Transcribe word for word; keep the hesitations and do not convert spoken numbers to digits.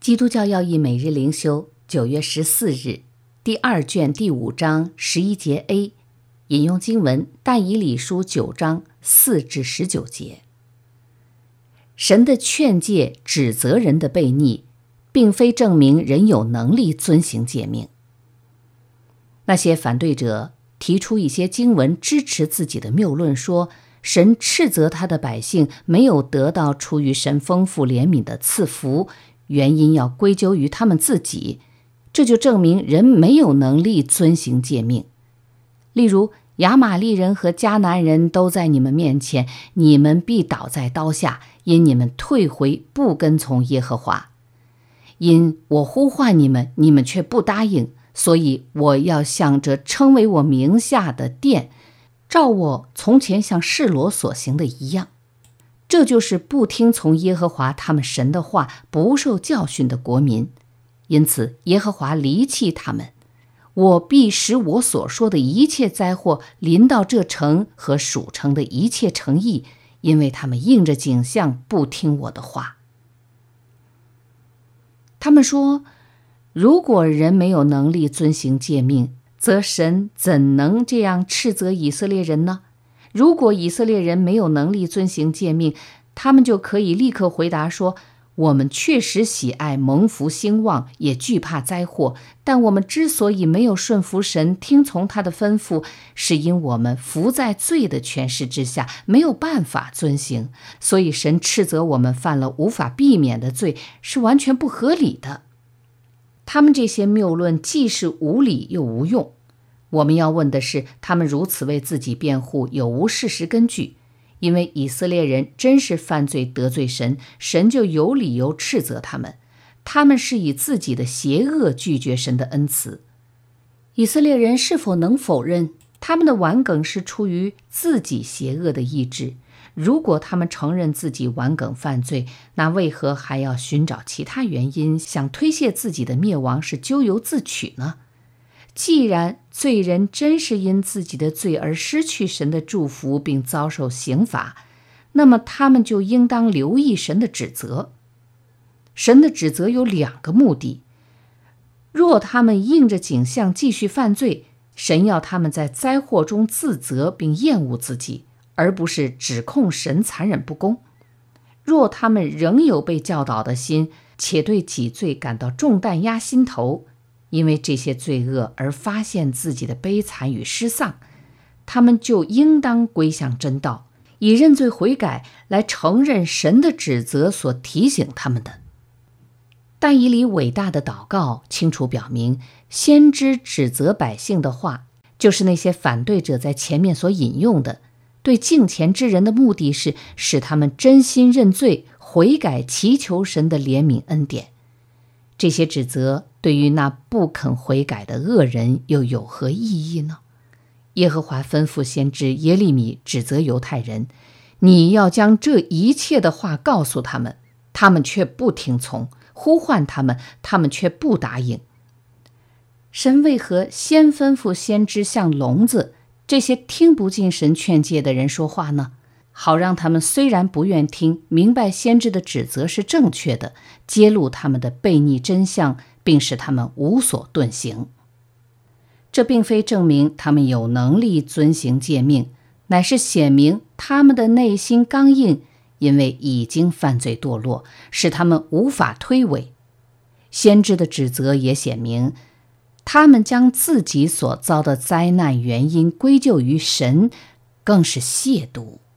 基督教要义每日灵修，九月十四日，第二卷第五章十一节 A， 引用经文但以理书九章四至十九节。神的劝诫指责人的悖逆，并非证明人有能力遵行诫命。那些反对者提出一些经文支持自己的谬论，说神斥责他的百姓没有得到出于神丰富怜悯的赐福，原因要归咎于他们自己，这就证明人没有能力遵行诫命。例如，亚玛利人和迦南人都在你们面前，你们必倒在刀下，因你们退回不跟从耶和华。因我呼唤你们，你们却不答应，所以我要向着称为我名下的殿，照我从前向示罗所行的一样。这就是不听从耶和华他们神的话，不受教训的国民。因此耶和华离弃他们，我必使我所说的一切灾祸临到这城和属城的一切城邑，因为他们应着景象不听我的话。他们说，如果人没有能力遵行诫命，则神怎能这样斥责以色列人呢？如果以色列人没有能力遵行诫命，他们就可以立刻回答说，我们确实喜爱蒙福兴旺，也惧怕灾祸，但我们之所以没有顺服神，听从他的吩咐，是因我们伏在罪的权势之下，没有办法遵行，所以神斥责我们犯了无法避免的罪，是完全不合理的。他们这些谬论既是无理又无用。我们要问的是，他们如此为自己辩护，有无事实根据？因为以色列人真是犯罪得罪神，神就有理由斥责他们。他们是以自己的邪恶拒绝神的恩慈。以色列人是否能否认他们的顽梗是出于自己邪恶的意志？如果他们承认自己顽梗犯罪，那为何还要寻找其他原因，想推卸自己的灭亡是咎由自取呢？既然罪人真是因自己的罪而失去神的祝福并遭受刑罚，那么他们就应当留意神的指责。神的指责有两个目的：若他们应着景象继续犯罪，神要他们在灾祸中自责并厌恶自己，而不是指控神残忍不公；若他们仍有被教导的心，且对己罪感到重担压心头，因为这些罪恶而发现自己的悲惨与失丧，他们就应当归向真道，以认罪悔改来承认神的指责所提醒他们的。但以理伟大的祷告清楚表明，先知指责百姓的话，就是那些反对者在前面所引用的，对敬虔之人的目的是使他们真心认罪悔改，祈求神的怜悯恩典。这些指责对于那不肯悔改的恶人又有何意义呢？耶和华吩咐先知耶利米指责犹太人，你要将这一切的话告诉他们，他们却不听从，呼唤他们，他们却不答应。神为何先吩咐先知像聋子这些听不进神劝诫的人说话呢？好让他们虽然不愿听，明白先知的指责是正确的，揭露他们的悖逆真相，并使他们无所遁形。这并非证明他们有能力遵行诫命，乃是显明他们的内心刚硬，因为已经犯罪堕落，使他们无法推诿。先知的指责也显明，他们将自己所遭的灾难原因归咎于神，更是亵渎。